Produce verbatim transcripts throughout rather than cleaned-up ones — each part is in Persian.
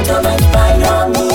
کدومت بیرامی.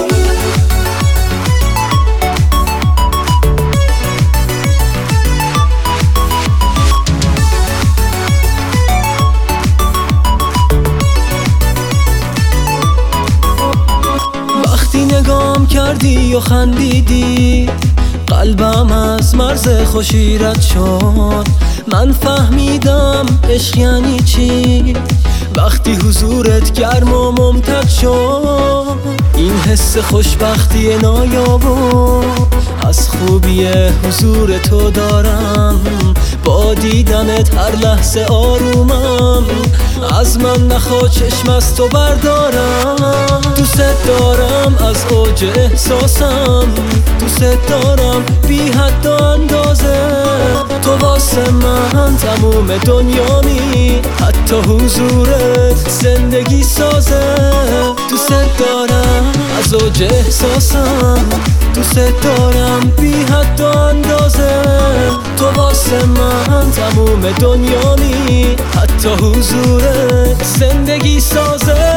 وقتی نگام کردی و خندیدی قلبم از مرز خوشی رد شد. من فهمیدم عشق یعنی چی وقتی حضورت گرم و ممتد شد. این حس خوشبختی نایابو از خوبی حضور تو دارم. با دیدنت هر لحظه آرومم. از من نخوا چشم از تو بردارم. دوست دارم از اوج احساسم. دوست دارم بی حد و اندازه. تو واسه من تموم دنیامی. حتی حضورت زندگی سازه. دوست دارم از اوج احساسم. دوست دارم بی حد و اندازه. تو واسه من تموم دنیامی. حتی حضورت زندگی سازه.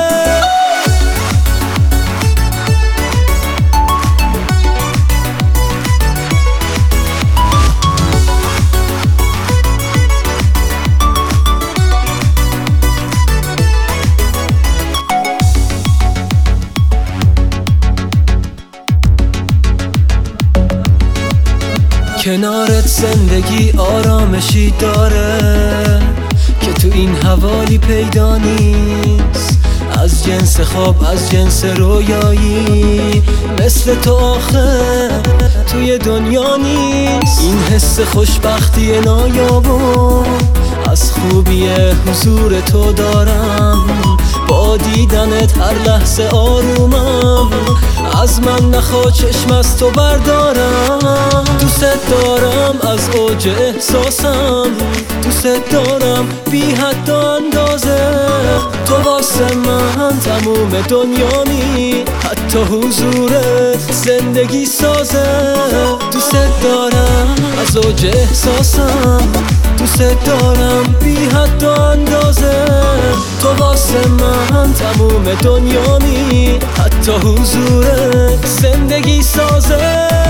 کنارت زندگی آرامشی داره که تو این حوالی پیدا نیست. از جنس خواب از جنس رویایی مثل تو آخه توی دنیا نیست. این حس خوشبختی نایابو از خوبی حضور تو دارم. با دیدنت هر لحظه آرومم. از من نخوا چشم از تو بردارم. دوست دارم از اوج احساسم. دوست دارم بی حد و اندازه. تو واسه من تموم دنیامی. حتی حضورت زندگی سازه. دوست دارم از اوج احساسم. دوست دارم بی حد و اندازه. تو واسه من تموم دنیامی. حتی حضورت زندگی سازه.